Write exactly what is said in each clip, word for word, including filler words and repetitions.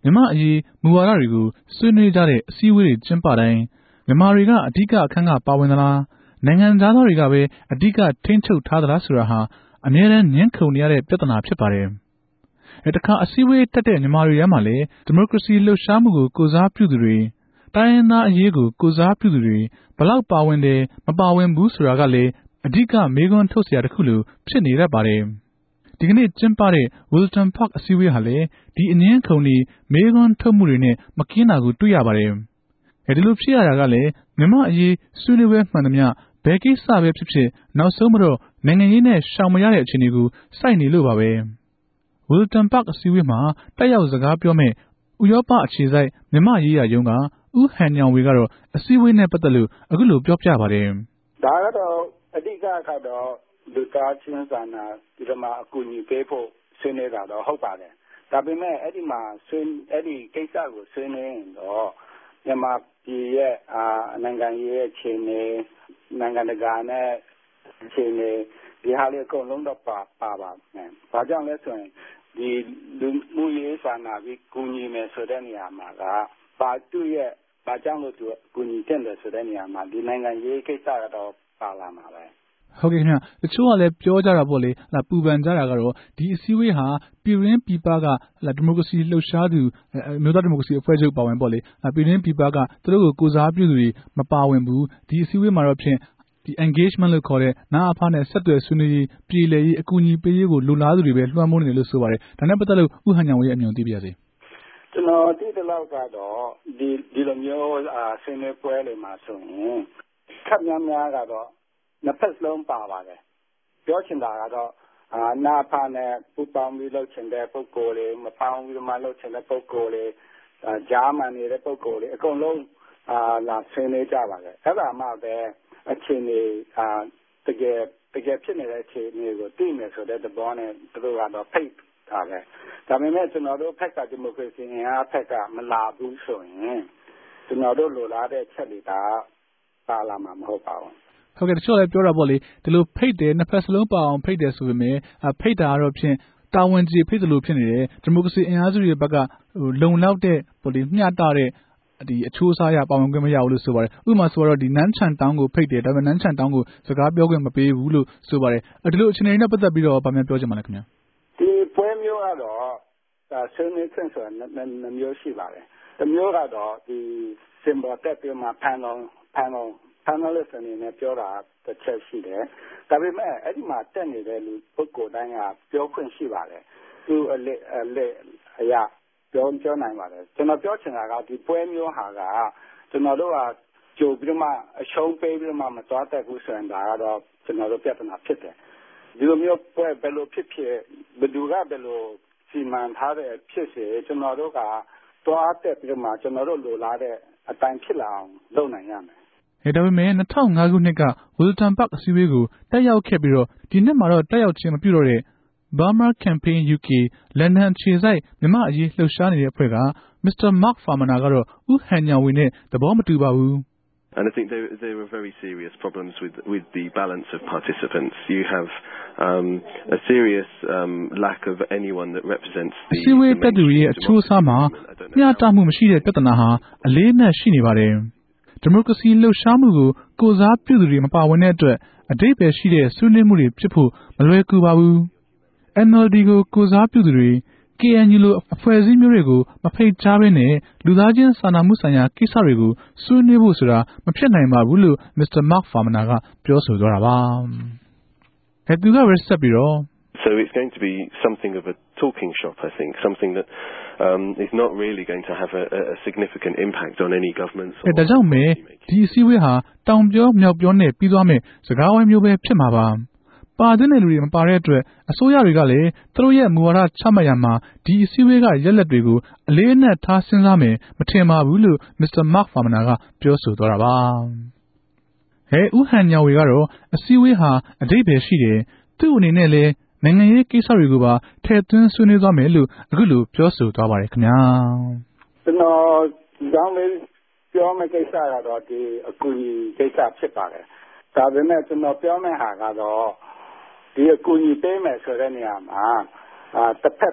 မြန်မာအရေးမူဝါဒတွေကိုဆွေးနွေးကြတဲ့အစည်းအဝေးတွေကျင်းပတိုင်းမြန်မာတွေကအဓိကအခန်းကပါဝင်သလားနိုင်ငံသားတွေကပဲအဓိကထိန်းချုပ်ထားသလားဆိုတာဟာအမြဲတမ်းငြင်းခုန်နေရတဲ့ပြဿနာဖြစ်ပါတယ်။အဲတခါအစည်းအဝေးတက်တဲ့မြန်မာတွေထဲမှာလည်းဒီမိုကရေစီလှုပ်ရှားမှုကိုကိုစားပြုသူတွေတိုင်းရင်းသားအရေးကိုကိုစားပြုသူတွေဘလောက်ပါဝင်တယ်မပါဝင်ဘူးဆိုတာကလည်းအဓိကမေးခွန်းထုတ်စရာတစ်ခုလိုဖြစ်နေတတ်ပါတယ်။ဒီကနေ့ကျင်းပတဲ့ Wilton Park အစည်းအဝေးဟာလည်းဒီအငင်းခုန်တွေမေးခွန်းထုတ်မှုတွေနဲ့မကင်းတာကိုတွေ့ရပါတယ်။အဲဒီလိုဖြစ်ရတာကလည်းမြန်မာအရေးဆွေးနွေးပွဲမှန်သမျှဘယ်ကိစ္စပဲဖြစ်ဖြစ်နောက်ဆုံးမတော့နိုင်ငံရေးနဲ့ရှောင်မရတဲ့အခြေအနေကိုစိုက်နေလို့ပါပဲ။ Wilton Park အစည်းအဝေးမှာတက်ရောက်စကားပြောမဲ့ဥရောပအခြေစိုက်မြန်မာရေးရာရုံးကဦးဟန်ညောင်ဝေကတော့အစည်းအဝေးနဲ့ပတ်သက်လို့အခုလိုပြောပြပါတယ်။ဒါကတော့အဓိကကတော့လူသားချင်းစာနာဒီမှာအကူအညီပေးဖို့ဆွေးနွေးတာတော့ဟုတ်ပါတယ်။ဒါပေမဲ့အဲ့ဒီမှာဆွေးအဲ့ဒီကိစ္စကိုဆွေးနွေးရင်တော့မြန်မာပြည်ရဲ့အာနိုင်ငံရေးအခြေအနေနိုင်ငံတကာနဲ့အခြေအနေဒီဟာလေးအကုန်လုံးတော့ပါပါပါမယ်။ဘာကြောင့်လဲဆိုရင်ဒီလူမှုရေးစာနာပြီးကူညီမယ်ဆိုတဲ့နေရာမှာကပါသူ့ရဲ့ဘာကြောင့်လို့သူကူညီတဲ့တယ်ဆိုတဲ့နေရာမှာဒီနိုင်ငံရေးကိစ္စကတော့ပါလာမှာပဲဟုတ်ကဲ့ခင်ဗျတချို့ကလည်းပြောကြတာပေါ့လေပူပန်ကြတာကတော့ဒီအစည်းအဝေးဟာပြည်ရင်းပြည်ပကဒီမိုကရေစီလှုပ်ရှားသူမျိုးသားဒီမိုကရေစီအဖွဲ့ချုပ်ပါဝင်ပေါ့လေပြည်ရင်းပြည်ပကသူတို့ကိုကိုစားပြုသူတွေမပါဝင်ဘူးဒီအစည်းအဝေးမှာတော့ဖြင့်ဒီ engagement လို့ခေါ်တဲ့နာအဖနဲ့ဆက်သွယ်ဆွေးနွေးရေးပြည်လည်ရေးအကူအညီပေးရေးကိုလိုလားသူတွေပဲလွှမ်းမိုးနေတယ်လို့ဆိုပါတယ်ဒါနဲ့ပတ်သက်လို့ဦးဟန်ညောင်ဝေရဲ့အမြင်သိပါရစေကျွန်တော်သိတဲ့လောက်ကတော့ဒီဒီလိုမျိုးဆွေးနွေးပွဲတွေမှာဆိုရင်ခက်များများကတော့နှစ်ဖက်လုံးပါပါတယ်ပြောချင်တာကတော့အာနာဖာနဲ့ပူပေါင်းပြီးလုပ်ချင်တဲ့ပုံကိုယ်တွေမပေါင်းပြီးမှလုပ်ချင်တဲ့ပုံကိုယ်တွေဂျာမန်နေတဲ့ပုံကိုယ်တွေအကုန်လုံးအာလာဆွေးနွေးကြပါတယ်အဲ့ဒါမှပဲအခြေအနေအာတကယ်တကယ်ဖြစ်နေတဲ့အခြေအနေကိုသိမယ်ဆိုတဲ့သဘောနဲ့သူတို့ကတော့ဖိတ်ထားတယ်ဒါပေမဲ့ကျွန်တော်တို့ဖက်ကဒီမိုကရေစီအင်အားဖက်ကမလာဘူးဆိုရင်ကျွန်တော်တို့လိုလားတဲ့ချက်တွေကပါလာမှာမဟုတ်ပါဘူးဟုတ်ကဲ့တချို့လည်းပြောတာပေါ့လေဒီလိုဖိတ်တယ်နှစ်ဖက်စလုံးပါအောင်ဖိတ်တယ်ဆိုပေမဲ့ဖိတ်တာကတော့ဖြင့်တာဝန်ကြီးဖိတ်တယ်လို့ဖြစ်နေတယ်ဒီမိုကရေစီအင်အားစုတွေဘက်ကဟိုလုံလောက်တဲ့ပေါ့လေမျှတတဲ့ဒီအချိုးအစားရပါဝင်ခွင့်မရဘူးလို့ဆိုပါတယ်ဥပမာဆိုတော့ဒီနန်းချန်တောင်းကိုဖိတ်တယ်ဒါပေမဲ့နန်းချန်တောင်းကိုစကားပြောခွင့်မပေးဘူးလို့ဆိုပါတယ်ဒီလိုအခြေအနေနဲ့ပတ်သက်ပြီးတော့ဗာမြန်ပြောချင်ပါလဲခင်ဗျာဒီပွဲမျိုးကတော့ဒါဆွေးနွေးခွင့်ဆိုတာနှစ်မျိုးရှိပါတယ်တစ်မျိုးကတော့ဒီ symbol တက်ပြီးမှ panel panel panelist အနေနဲ့ပြောတာတစ်ချက်ရှိတယ်ဒါပေမဲ့အဲ့ဒီမှာတက်နေတဲ့လူပုဂ္ဂိုလ်တိုင်းကပြောခွင့်ရှိပါတယ်သူအလက်အလက်အရာပြောပြောနိုင်ပါတယ်ကျွန်တော်ပြောချင်တာကဒီပွဲမျိုးဟာကကျွန်တော်တို့ကကြိုပြီးမှအရှုံးပေးပြီးမှမသွားတတ်ဘူးဆိုရင်ဒါကတော့ကျွန်တော်တို့ပြဿနာဖြစ်တယ်ဒီလိုမျိုးပွဲဘယ်လိုဖြစ်ဖြစ်ဘယ်သူကဘယ်လိုစီမံထားတဲ့ဖြစ်စေကျွန်တော်တို့ကသွားတက်ပြီးမှကျွန်တော်တို့လိုလားတဲ့အတိုင်းဖြစ်လာအောင်လုပ်နိုင်ရမယ်အဲဒါပေမဲ့၂၀၀၅ခုနှစ်က Wilton Park အစည်းအဝေးကိုတက်ရောက်ခဲ့ပြီးတော့ဒီနှစ်မှာတော့တက်ရောက်ခြင်းမပြုတော့တဲ့ Burma Campaign ယူ ကေ လန်ဒန်အခြေစိုက်မြန်မာအရေးလှုပ်ရှားနေတဲ့အဖွဲ့က Mister Mark Farmaner ကတော့ဦးဟန်ညောင်ဝေနဲ့သဘောမတူပါဘူး။ And I think there, there are very serious problems with, with the balance of participants. You have um, a serious um, lack of anyone that represents the... အစည်းအဝေးတက်သူရဲ့အချိုးအစားမှာမျှတမှုမရှိတဲ့ပြဿနာဟာအလေးအနက်ရှိနေပါတယ်။ဒီမိုကရေစီလှုပ်ရှားမှုကိုကိုစားပြုသူတွေမပါဝင်တဲ့အတွက်အဓိပ္ပာယ်ရှိတဲ့ဆွေးနွေးမှုတွေဖြစ်ဖို့မလွယ်ကူပါဘူး။ အန် အယ်လ် ဒီ ကိုကိုစားပြုသူတွေ ကေ အန် ယူ လိုအဖွဲ့အစည်းမျိုးတွေကိုမဖိတ်ကြားဘဲနဲ့လူသားချင်းစာနာမှုဆိုင်ရာကိစ္စတွေကိုဆွေးနွေးဖို့ဆိုတာမဖြစ်နိုင်ပါဘူးလို့ Mister Mark Farmaner ကပြောဆိုသွားတာပါ။အဲသူကပဲဆက်ပြီးတော့ So it's going to be something of a talking shop, I think, something that um, is not really going to have a, a significant impact on any governments. အဲဒါကြောင့်မဲဒီအစည်းအဝေးဟာတောင်ပြောမြောက်ပြောနဲ့ပြီးသွားမယ်စကားဝိုင်းမျိုးပဲဖြစ်မှာပါ။ပါတဲ့လူတွေမပါတဲ့အတွက်အစိုးရတွေကလည်းသူတို့ရဲ့မူဝါဒချမှတ်ရမှာဒီအစည်းအဝေးကရက်လက်တွေကိုအလေးအနက်ထားစဉ်းစားမယ်မထင်ပါဘူးလို့ Mister Mark Farmaner ကပြောဆိုသွားတာပါ။ဟဲဦးဟန်ညောင်ဝေကတော့အစည်းအဝေးဟာအဓိပ္ပာယ်ရှိတယ်သူ့အနေနဲ့လည်းနိုင်ငံရေးကိစ္စတွေကိုပါထည့်သွင်းဆွေးနွေးသွားမယ်လို့အခုလိုပြောဆိုသွားပါတယ်ခင်ဗျာကျွန်တော်ကြောင်းလေးပြောမယ့်ကိစ္စကတော့ဒီအကူအညီကိစ္စဖြစ်ပါတယ်ဒါပေမဲ့ကျွန်တော်ပြောမယ့်ဟာကတော့ဒီအကူအညီပေးမယ်ဆိုတဲ့နေရာမှာအာတစ်ဖက်သက်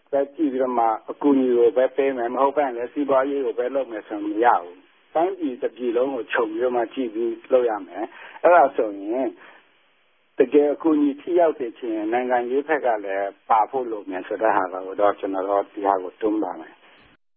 ပဲကြည့်ပြီးတော့မှအကူအညီကိုပဲပေးမယ်မဟုတ်ဘဲလည်းစီးပွားရေးကိုပဲလုပ်မယ်ဆိုမရဘူးတိုင်းပြည်တစ်ပြည်လုံးကိုခြုံပြီးတော့မှကြည့်ပြီးလုပ်ရမယ်အဲ့ဒါဆိုရင်တကယ်အကူအညီထိရောက်တဲ့ချင်းနိုင်ငံရေးဘက်ကလည်းပါဖို့လိုမယ်ဆိုတဲ့ဟာကတော့ကျွန်တော်တို့ဒီဟာကိုတွန်းပါမယ်